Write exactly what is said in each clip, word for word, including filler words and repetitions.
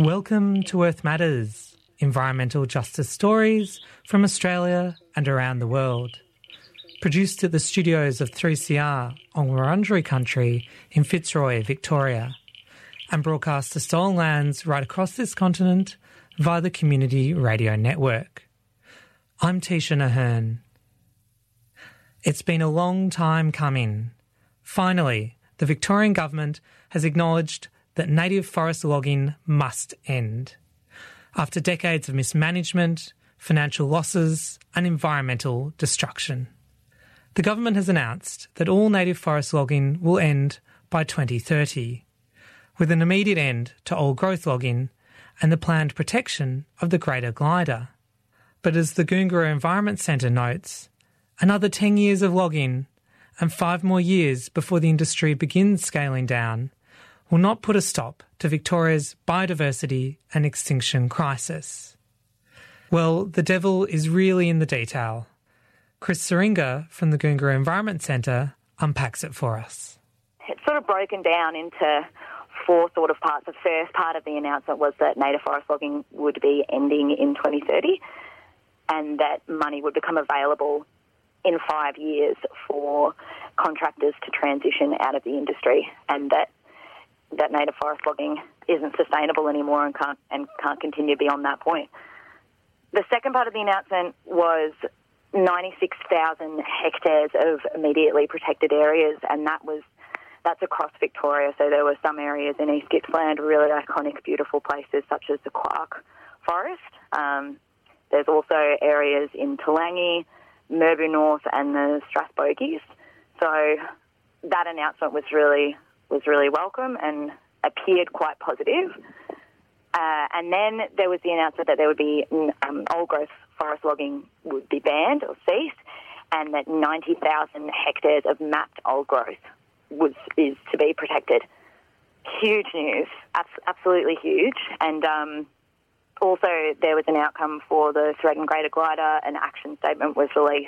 Welcome to Earth Matters, environmental justice stories from Australia and around the world. Produced at the studios of three C R on Wurundjeri country in Fitzroy, Victoria, and broadcast to stolen lands right across this continent via the Community Radio Network. I'm Tisha Nahern. It's been a long time coming. Finally, the Victorian Government has acknowledged that native forest logging must end. After decades of mismanagement, financial losses and environmental destruction. The government has announced that all native forest logging will end by twenty thirty, with an immediate end to old growth logging and the planned protection of the greater glider. But as the Goongerah Environment Centre notes, another ten years of logging and five more years before the industry begins scaling down will not put a stop to Victoria's biodiversity and extinction crisis. Well, the devil is really in the detail. Chris Syringa from the Goongerah Environment Centre unpacks it for us. It's sort of broken down into four sort of parts. The first part of the announcement was that native forest logging would be ending in twenty thirty and that money would become available in five years for contractors to transition out of the industry, and that that native forest logging isn't sustainable anymore and can't and can't continue beyond that point. The second part of the announcement was ninety-six thousand hectares of immediately protected areas, and that was that's across Victoria. So there were some areas in East Gippsland, really iconic, beautiful places such as the Quark Forest. Um, there's also areas in Toolangi, Merbau North, and the Strathbogies. So that announcement was really was really welcome and appeared quite positive. Uh, and then there was the announcement that there would be um, old growth forest logging would be banned or cease, and that ninety thousand hectares of mapped old growth was is to be protected. Huge news, Abs- absolutely huge. And um, also there was an outcome for the threatened greater glider. An action statement was released.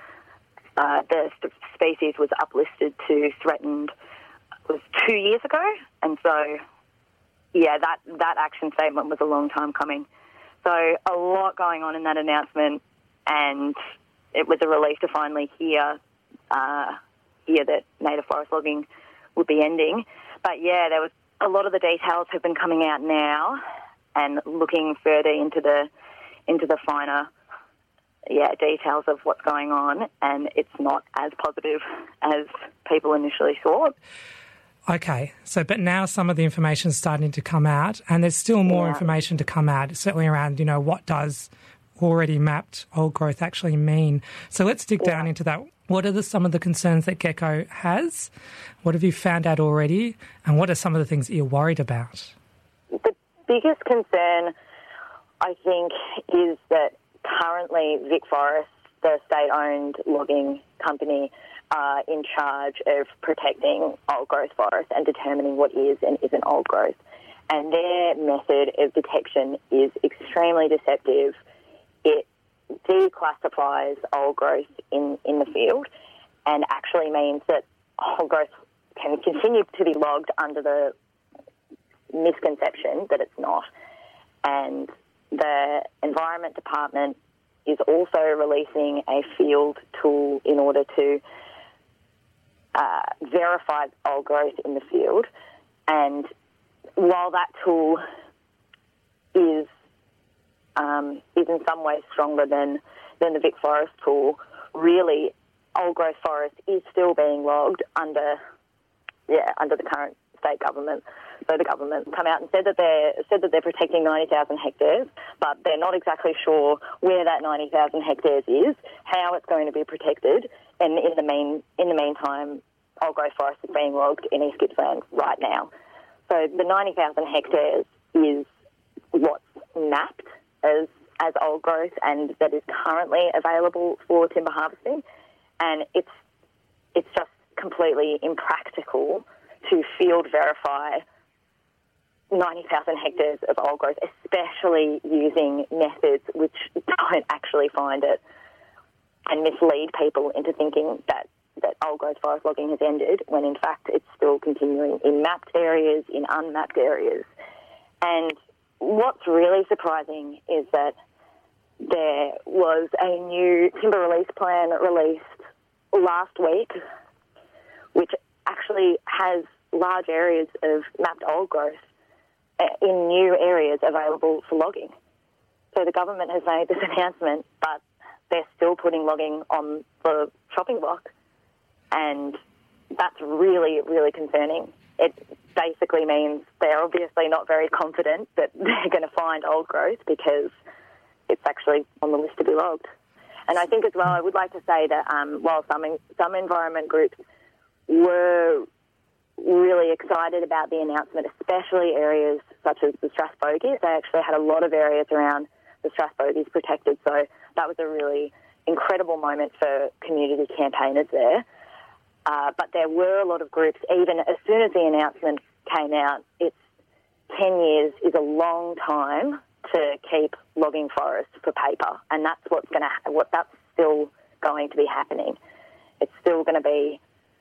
Uh, the st- species was uplisted to threatened was two years ago, and so yeah, that that action statement was a long time coming. So a lot going on in that announcement, and it was a relief to finally hear uh, hear that native forest logging would be ending. But yeah, there was a lot of the details have been coming out now, and looking further into the into the finer yeah details of what's going on, and it's not as positive as people initially thought. Okay, so but now some of the information is starting to come out, and there's still more yeah. information to come out, certainly around, you know, what does already mapped old growth actually mean. So let's dig yeah. down into that. What are the, some of the concerns that GECO has? What have you found out already? And what are some of the things that you're worried about? The biggest concern, I think, is that currently Vic Forest, the state-owned logging company, Uh, in charge of protecting old growth forests and determining what is and isn't old growth. And their method of detection is extremely deceptive. It declassifies old growth in, in the field and actually means that old growth can continue to be logged under the misconception that it's not. And the Environment Department is also releasing a field tool in order to Uh, verified old growth in the field, and while that tool is um, is in some ways stronger than than the Vic Forest tool, really old growth forest is still being logged under yeah under the current state government. So the government come out and said that they're said that they're protecting ninety thousand hectares, but they're not exactly sure where that ninety thousand hectares is, how it's going to be protected, and in the mean in the meantime, old growth forest is being logged in East Gippsland right now. So the ninety thousand hectares is what's mapped as as old growth and that is currently available for timber harvesting, and it's it's just completely impractical to field verify ninety thousand hectares of old growth, especially using methods which don't actually find it and mislead people into thinking that, that old growth forest logging has ended, when in fact it's still continuing in mapped areas, in unmapped areas. And what's really surprising is that there was a new timber release plan released last week, which actually has large areas of mapped old growth in new areas available for logging. So the government has made this announcement, but they're still putting logging on the chopping block. And that's really, really concerning. It basically means they're obviously not very confident that they're going to find old growth because it's actually on the list to be logged. And I think as well, I would like to say that um, while some some environment groups were really excited about the announcement, especially areas such as the Strathbogies, they actually had a lot of areas around the Strathbogies protected. So that was a really incredible moment for community campaigners there. Uh, but there were a lot of groups, even as soon as the announcement came out, it's ten years is a long time to keep logging forests for paper, and that's what's going to what that's still going to be happening. It's still going to be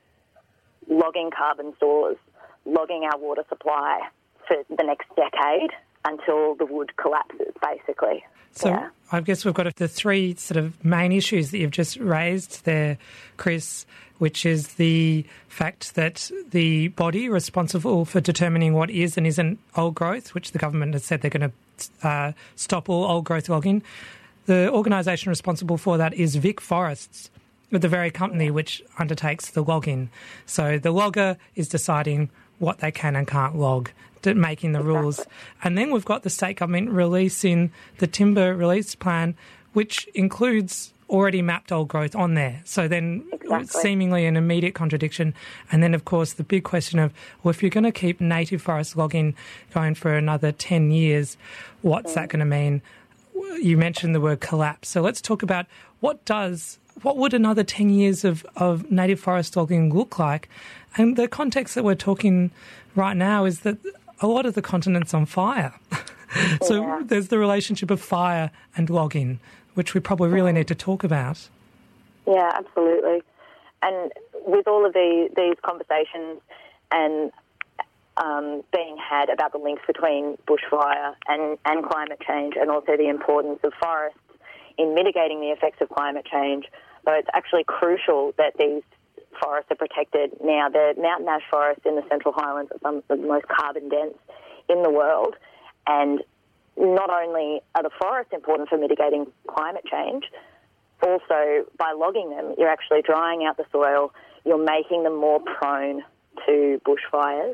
logging carbon stores, logging our water supply for the next decade until the wood collapses, basically. So yeah. I guess we've got the three sort of main issues that you've just raised there, Chris, which is the fact that the body responsible for determining what is and isn't old growth, which the government has said they're going to uh, stop all old growth logging, the organisation responsible for that is Vic Forests, the very company which undertakes the logging. So the logger is deciding what they can and can't log, making the exactly. rules. And then we've got the state government releasing the timber release plan, which includes already mapped old growth on there. So then exactly. seemingly an immediate contradiction. And then, of course, the big question of, well, if you're going to keep native forest logging going for another ten years, what's mm. that going to mean? You mentioned the word collapse. So let's talk about what does, what would another ten years of, of native forest logging look like? And the context that we're talking right now is that a lot of the continent's on fire. so yeah. there's the relationship of fire and logging, which we probably really need to talk about. Yeah, absolutely. And with all of the, these conversations and um, being had about the links between bushfire and, and climate change, and also the importance of forests in mitigating the effects of climate change, so it's actually crucial that these forests are protected now. The mountain ash forests in the Central Highlands are some of the most carbon dense in the world, and not only are the forests important for mitigating climate change, also by logging them, you're actually drying out the soil, you're making them more prone to bushfires.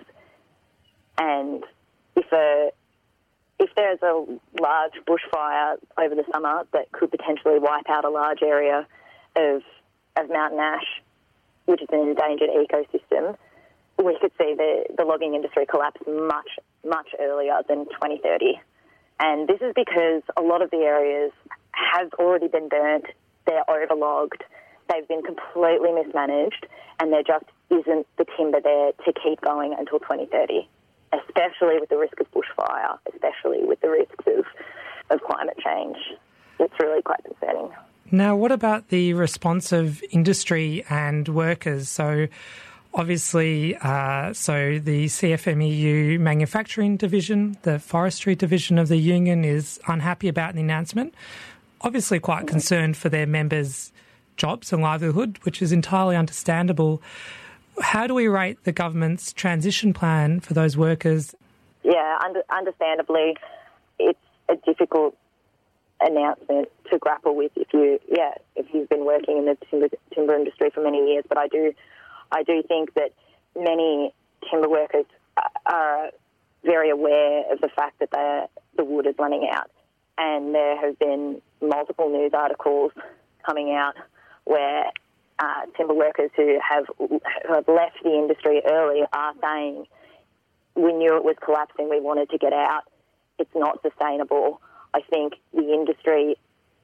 And if a if there's a large bushfire over the summer that could potentially wipe out a large area of of mountain ash, which is an endangered ecosystem, we could see the, the logging industry collapse much, much earlier than twenty thirty. And this is because a lot of the areas have already been burnt, they're overlogged, they've been completely mismanaged, and there just isn't the timber there to keep going until twenty thirty, especially with the risk of bushfire, especially with the risks of, of climate change. It's really quite concerning. Now, what about the response of industry and workers? So obviously, uh, so the C F M E U manufacturing division, the forestry division of the union, is unhappy about the announcement, obviously quite concerned for their members' jobs and livelihood, which is entirely understandable. How do we rate the government's transition plan for those workers? Yeah, under, understandably, it's a difficult announcement to grapple with if you, yeah, if you've been working in the timber, timber industry for many years. But I do, I do think that many timber workers are very aware of the fact that the the wood is running out, and there have been multiple news articles coming out where uh, timber workers who have who have left the industry early are saying, "We knew it was collapsing. We wanted to get out. It's not sustainable." I think the industry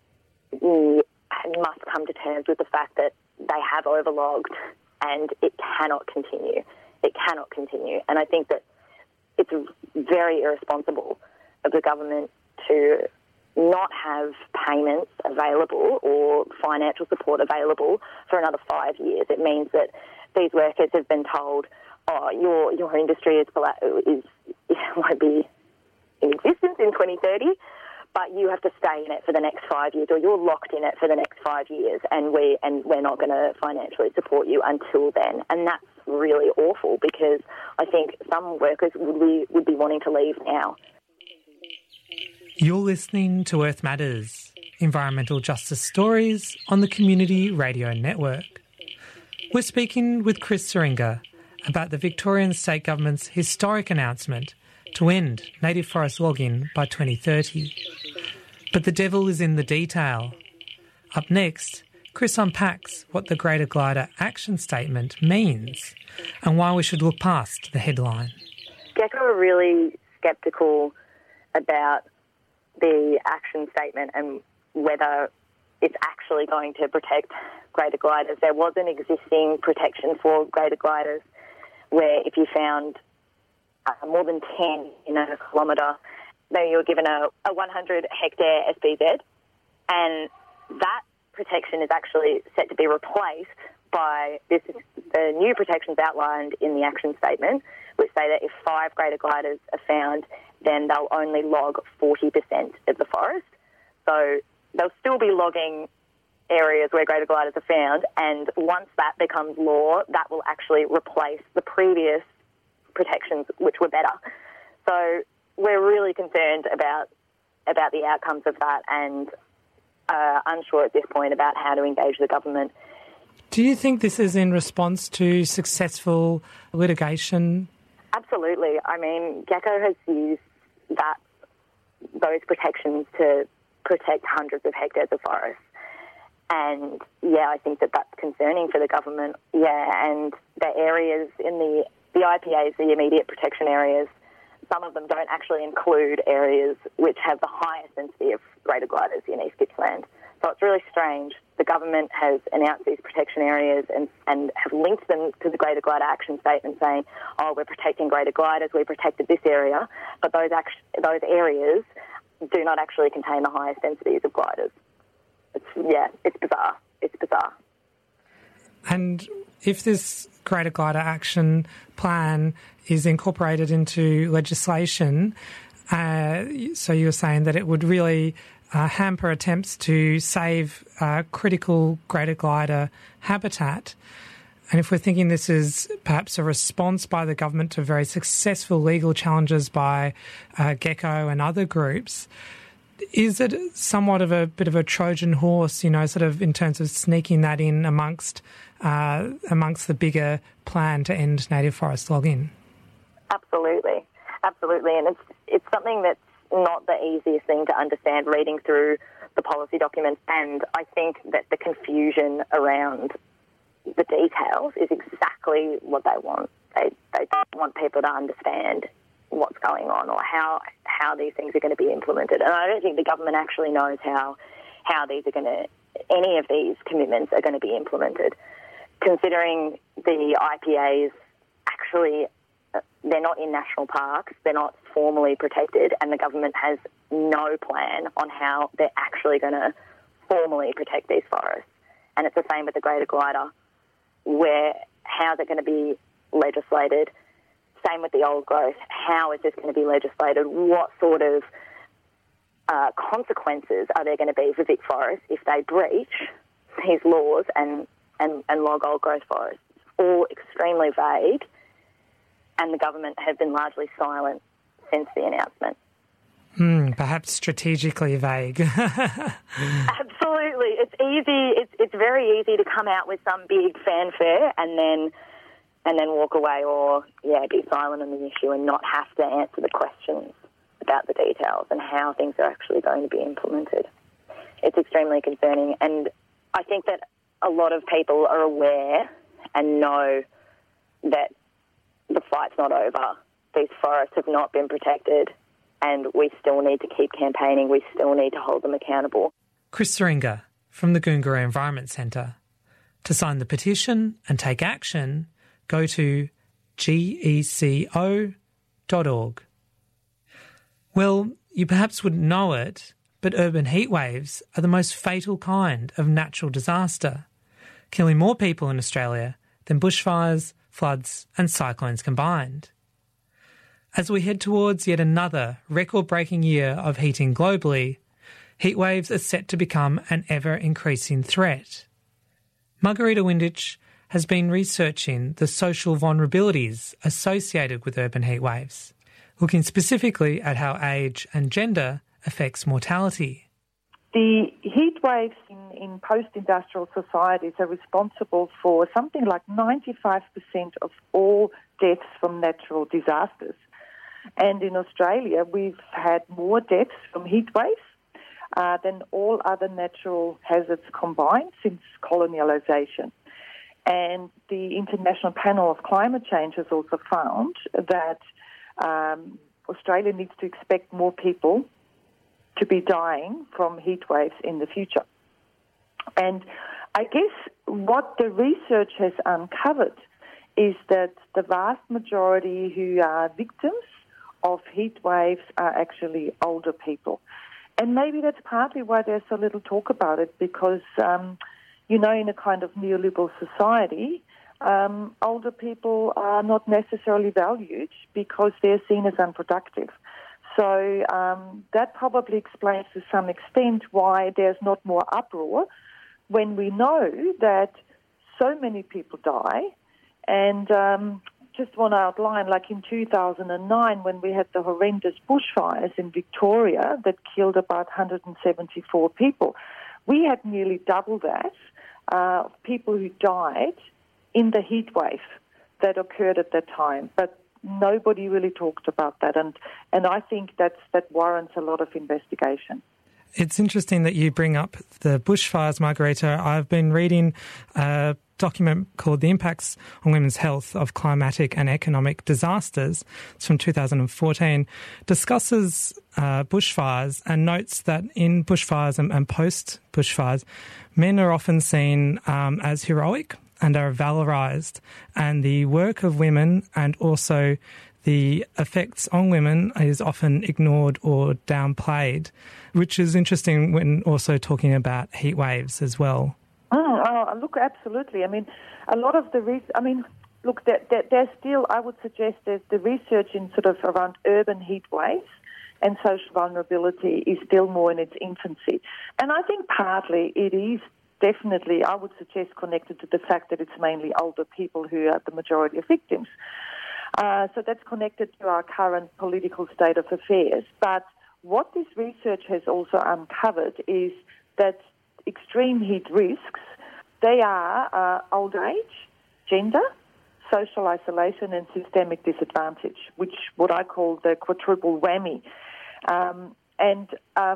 must come to terms with the fact that they have overlogged and it cannot continue. It cannot continue. And I think that it's very irresponsible of the government to not have payments available or financial support available for another five years. It means that these workers have been told, oh, your your industry is, is won't be in existence in twenty thirty, but you have to stay in it for the next five years, or you're locked in it for the next five years, and we and we're not going to financially support you until then. And that's really awful, because I think some workers would be would be wanting to leave now. You're listening to Earth Matters, environmental justice stories on the Community Radio Network. We're speaking with Chris Syringa about the Victorian State Government's historic announcement to end native forest logging by twenty thirty. But the devil is in the detail. Up next, Chris unpacks what the Greater Glider Action Statement means and why we should look past the headline. GECO are really sceptical about the action statement and whether it's actually going to protect greater gliders. There was an existing protection for greater gliders where if you found uh, more than ten in a kilometre, then you were given a, a one hundred hectare S P Z, and that protection is actually set to be replaced by this the new protections outlined in the action statement, which say that if five greater gliders are found, then they'll only log forty percent of the forest. So they'll still be logging areas where greater gliders are found, and once that becomes law, that will actually replace the previous protections, which were better. So we're really concerned about about the outcomes of that, and uh, unsure at this point about how to engage the government. Do you think this is in response to successful litigation? Absolutely. I mean, GECO has used that those protections to protect hundreds of hectares of forest. And, yeah, I think that that's concerning for the government. Yeah, and the areas in the, the I P As, the immediate protection areas, some of them don't actually include areas which have the highest density of greater gliders in East Gippsland. So it's really strange. The government has announced these protection areas and, and have linked them to the Greater Glider Action Statement, saying, oh, we're protecting greater gliders, we protected this area, but those act- those areas do not actually contain the highest densities of gliders. It's, yeah, it's bizarre. It's bizarre. And if this Greater Glider Action Plan is incorporated into legislation, uh, so you were saying that it would really uh, hamper attempts to save uh, critical greater glider habitat. And if we're thinking this is perhaps a response by the government to very successful legal challenges by uh, GECO and other groups, is it somewhat of a bit of a Trojan horse, you know, sort of in terms of sneaking that in amongst uh, amongst the bigger plan to end native forest logging? Absolutely, absolutely, and it's it's something that's not the easiest thing to understand reading through the policy documents, and I think that the confusion around the details is exactly what they want. They they don't want people to understand what's going on or how how these things are going to be implemented. And I don't think the government actually knows how how these are going to, any of these commitments are going to be implemented. Considering the I P As actually, they're not in national parks, they're not formally protected, and the government has no plan on how they're actually going to formally protect these forests. And it's the same with the Greater Glider, where how's it going to be legislated? Same with the old growth. How is this going to be legislated? What sort of uh, consequences are there going to be for Vic Forest if they breach these laws and, and, and log old growth forests? All extremely vague, and the government have been largely silent since the announcement. Mm, perhaps strategically vague. Absolutely. It's easy. It's, it's very easy to come out with some big fanfare and then and then walk away or, yeah, be silent on the issue and not have to answer the questions about the details and how things are actually going to be implemented. It's extremely concerning, and I think that a lot of people are aware and know that the fight's not over. These forests have not been protected, and we still need to keep campaigning. We still need to hold them accountable. Chris Syringa from the Goongerah Environment Centre. To sign the petition and take action, go to geco dot org. Well, you perhaps wouldn't know it, but urban heatwaves are the most fatal kind of natural disaster, killing more people in Australia than bushfires, floods and cyclones combined. As we head towards yet another record-breaking year of heating globally, heatwaves are set to become an ever-increasing threat. Margarita Windich has been researching the social vulnerabilities associated with urban heatwaves, looking specifically at how age and gender affects mortality. The heat waves in, in post-industrial societies are responsible for something like ninety-five percent of all deaths from natural disasters. And in Australia, we've had more deaths from heat waves uh, than all other natural hazards combined since colonialisation. And the International Panel of Climate Change has also found that um, Australia needs to expect more people to be dying from heat waves in the future. And I guess what the research has uncovered is that the vast majority who are victims of heat waves are actually older people. And maybe that's partly why there's so little talk about it, because, um, you know, in a kind of neoliberal society, um, older people are not necessarily valued because they're seen as unproductive. So um, that probably explains to some extent why there's not more uproar when we know that so many people die. And um, just want to outline, like in two thousand nine, when we had the horrendous bushfires in Victoria that killed about one hundred seventy-four people, we had nearly double that uh, people who died in the heat wave that occurred at that time. But nobody really talked about that, and, and I think that's, that warrants a lot of investigation. It's interesting that you bring up the bushfires, Margarita. I've been reading a document called The Impacts on Women's Health of Climatic and Economic Disasters. It's from two thousand fourteen. Discusses uh, bushfires and notes that in bushfires and, and post-bushfires, men are often seen um, as heroic and are valorised, and the work of women and also the effects on women is often ignored or downplayed, which is interesting when also talking about heat waves as well. Oh, oh look, absolutely. I mean, a lot of the re- I mean, look, there, there, there's still, I would suggest, there's the research in sort of around urban heat waves and social vulnerability is still more in its infancy. And I think partly it is definitely, I would suggest, connected to the fact that it's mainly older people who are the majority of victims. Uh, so that's connected to our current political state of affairs. But what this research has also uncovered is that extreme heat risks, they are uh, old age, gender, social isolation and systemic disadvantage, which what I call the quadruple whammy. Um, and um,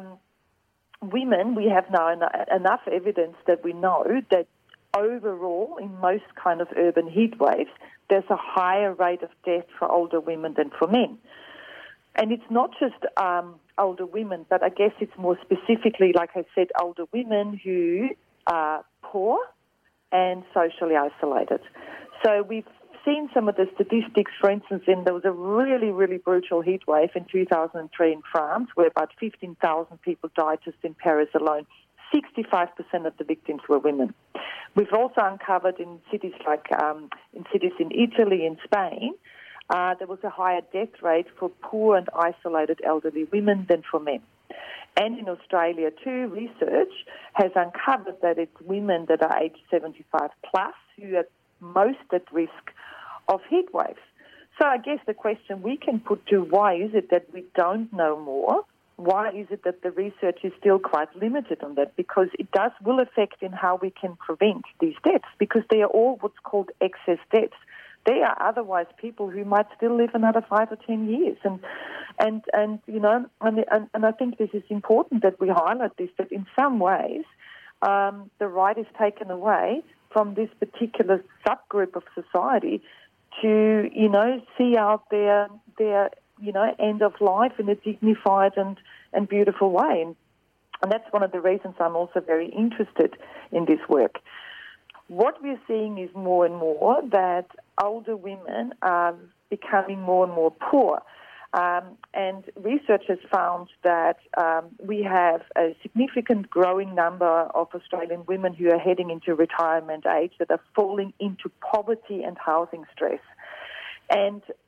women, we have now en- enough evidence that we know that overall, in most kind of urban heat waves, there's a higher rate of death for older women than for men. And it's not just um, older women, but I guess it's more specifically, like I said, older women who are poor and socially isolated. So we've seen some of the statistics, for instance, in there was a really, really brutal heat wave in two thousand three in France where about fifteen thousand people died just in Paris alone. sixty-five percent of the victims were women. We've also uncovered in cities like um, in cities in Italy and Spain, uh, there was a higher death rate for poor and isolated elderly women than for men. And in Australia too, research has uncovered that it's women that are aged seventy-five plus who are most at risk of heat waves. So I guess the question we can put to why is it that we don't know more? Why is it that the research is still quite limited on that? Because it does will affect in how we can prevent these deaths, because they are all what's called excess deaths. They are otherwise people who might still live another five or ten years. And, and, and you know, and, and, and I think this is important that we highlight this, that in some ways um, the right is taken away from this particular subgroup of society to, you know, see out their, their you know, end of life in a dignified and, and beautiful way. And, and that's one of the reasons I'm also very interested in this work. What we're seeing is more and more that older women are becoming more and more poor. Um, and research has found that um, we have a significant growing number of Australian women who are heading into retirement age that are falling into poverty and housing stress. And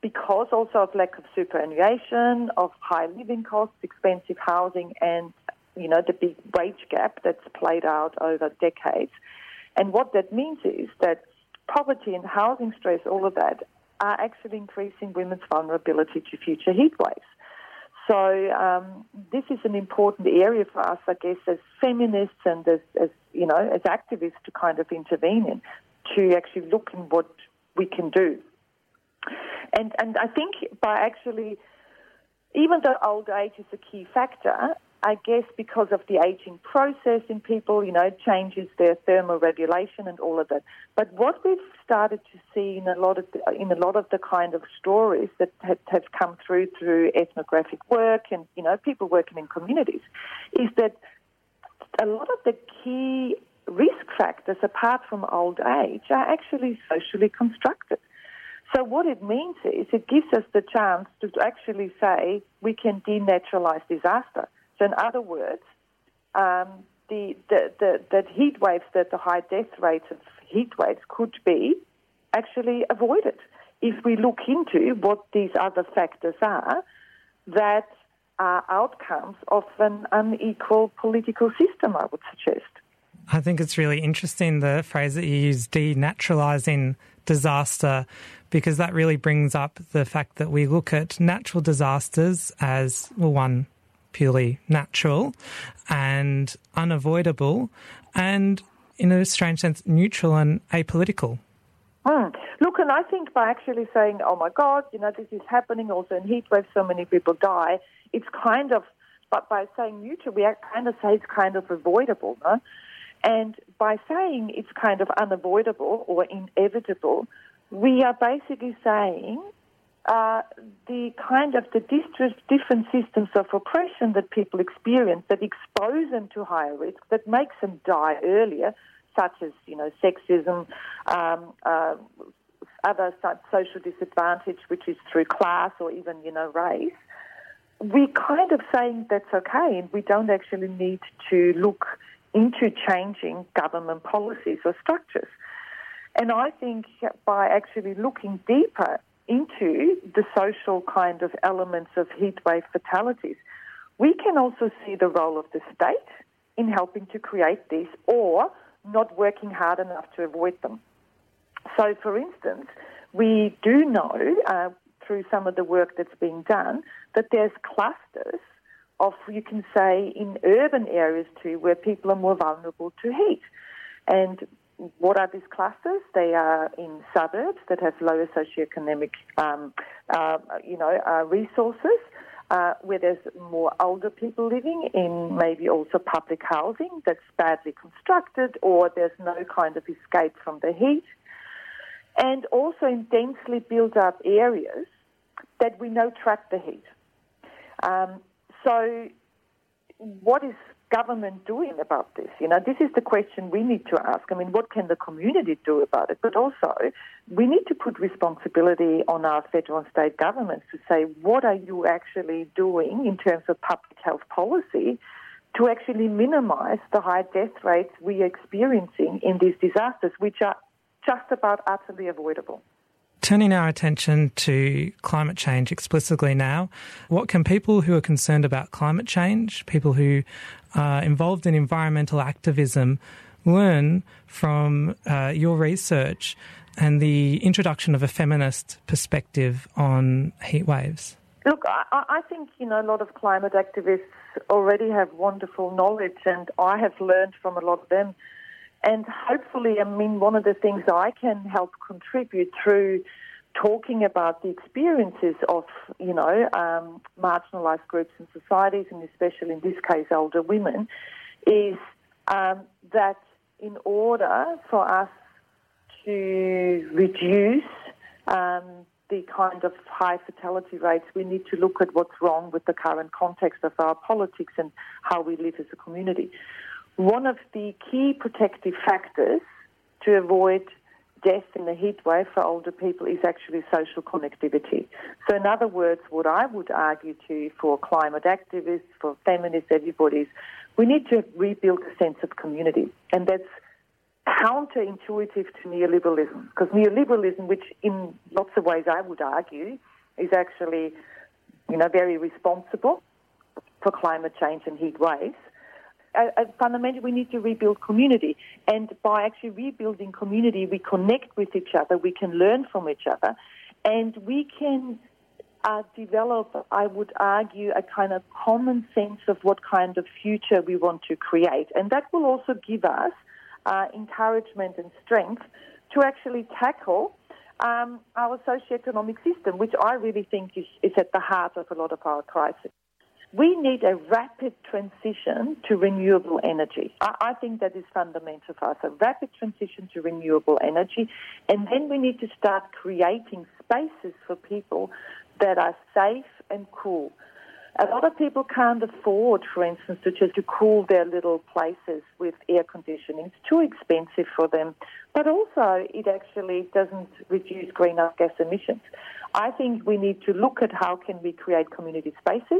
because also of lack of superannuation, of high living costs, expensive housing, and, you know, the big wage gap that's played out over decades. And what that means is that poverty and housing stress, all of that, are actually increasing women's vulnerability to future heat waves. So um, this is an important area for us, I guess, as feminists and as, as, you know, as activists to kind of intervene in, to actually look in what we can do. And and I think by actually, even though old age is a key factor, I guess because of the aging process in people, you know, changes their thermoregulation and all of that. But what we've started to see in a lot of the, in a lot of the kind of stories that have, have come through through ethnographic work and, you know, people working in communities, is that a lot of the key risk factors, apart from old age, are actually socially constructed. So what it means is it gives us the chance to actually say we can denaturalize disaster. So in other words, um, the, the, the, the heat waves, that the high death rates of heat waves could be actually avoided if we look into what these other factors are that are outcomes of an unequal political system, I would suggest. I think it's really interesting, the phrase that you use, denaturalising disaster, because that really brings up the fact that we look at natural disasters as, well, one, purely natural and unavoidable, and in a strange sense, neutral and apolitical. Mm. Look, and I think by actually saying, oh my God, you know, this is happening also in heat waves, so many people die, it's kind of, but by saying neutral, we kind of say it's kind of avoidable, no? And by saying it's kind of unavoidable or inevitable, we are basically saying uh, the kind of the different systems of oppression that people experience that expose them to higher risk, that makes them die earlier, such as, you know, sexism, um, uh, other social disadvantage, which is through class or even, you know, race. We're kind of saying that's okay, and we don't actually need to look into changing government policies or structures. And I think by actually looking deeper into the social kind of elements of heatwave fatalities, we can also see the role of the state in helping to create these or not working hard enough to avoid them. So, for instance, we do know uh, through some of the work that's being done that there's clusters of, you can say, in urban areas too, where people are more vulnerable to heat. And what are these clusters? They are in suburbs that have lower socioeconomic, um, uh, you know, uh, resources, uh, where there's more older people living in maybe also public housing that's badly constructed, or there's no kind of escape from the heat. And also in densely built-up areas that we know track the heat. Um, So what is government doing about this? You know, this is the question we need to ask. I mean, what can the community do about it? But also, we need to put responsibility on our federal and state governments to say, what are you actually doing in terms of public health policy to actually minimise the high death rates we are experiencing in these disasters, which are just about utterly avoidable? Turning our attention to climate change explicitly now, what can people who are concerned about climate change, people who are involved in environmental activism, learn from uh, your research and the introduction of a feminist perspective on heat waves? Look, I, I think, you know, a lot of climate activists already have wonderful knowledge, and I have learned from a lot of them. And hopefully, I mean, one of the things I can help contribute through talking about the experiences of, you know, um, marginalised groups and societies, and especially in this case older women, is um, that in order for us to reduce um, the kind of high fatality rates, we need to look at what's wrong with the current context of our politics and how we live as a community. One of the key protective factors to avoid death in the heat wave for older people is actually social connectivity. So in other words, what I would argue to for climate activists, for feminists, everybody is we need to rebuild a sense of community. And that's counterintuitive to neoliberalism, because neoliberalism, which in lots of ways I would argue is actually, you know, very responsible for climate change and heat waves. Uh, uh, fundamentally, we need to rebuild community. And by actually rebuilding community, we connect with each other, we can learn from each other, and we can uh, develop, I would argue, a kind of common sense of what kind of future we want to create. And that will also give us uh, encouragement and strength to actually tackle um, our socioeconomic system, which I really think is, is at the heart of a lot of our crises. We need a rapid transition to renewable energy. I, I think that is fundamental for us, a rapid transition to renewable energy. And then we need to start creating spaces for people that are safe and cool. A lot of people can't afford, for instance, to just to cool their little places with air conditioning. It's too expensive for them. But also, it actually doesn't reduce greenhouse gas emissions. I think we need to look at how can we create community spaces,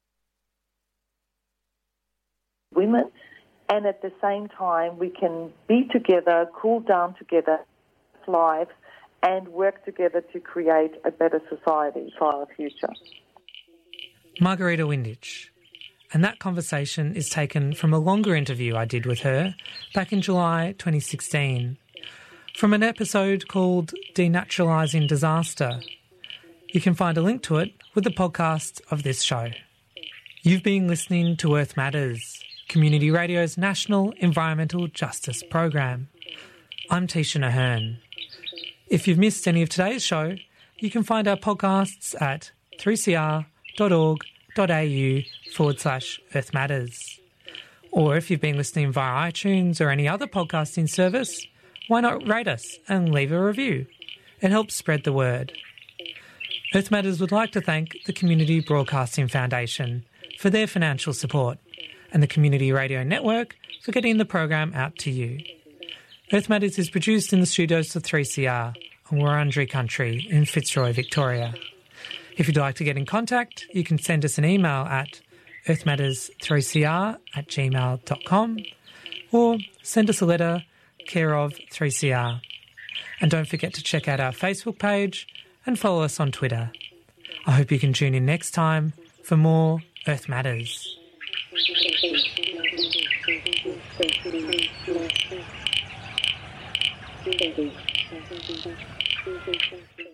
women, and at the same time we can be together, cool down together, lives, and work together to create a better society for our future. Margarita Windich. And that conversation is taken from a longer interview I did with her back in July twenty sixteen, from an episode called Denaturalising Disaster. You can find a link to it with the podcast of this show. You've been listening to Earth Matters, Community Radio's national environmental justice program. I'm Tisha Ahern. If you've missed any of today's show, you can find our podcasts at three c r dot org dot a u forward slash Earth Matters. Or if you've been listening via iTunes or any other podcasting service, why not rate us and leave a review? It helps spread the word. Earth Matters would like to thank the Community Broadcasting Foundation for their financial support and the Community Radio Network for getting the program out to you. Earth Matters is produced in the studios of three C R on Wurundjeri Country in Fitzroy, Victoria. If you'd like to get in contact, you can send us an email at earth matters three c r at gmail dot com or send us a letter, care of three C R. And don't forget to check out our Facebook page and follow us on Twitter. I hope you can tune in next time for more Earth Matters. Thank you.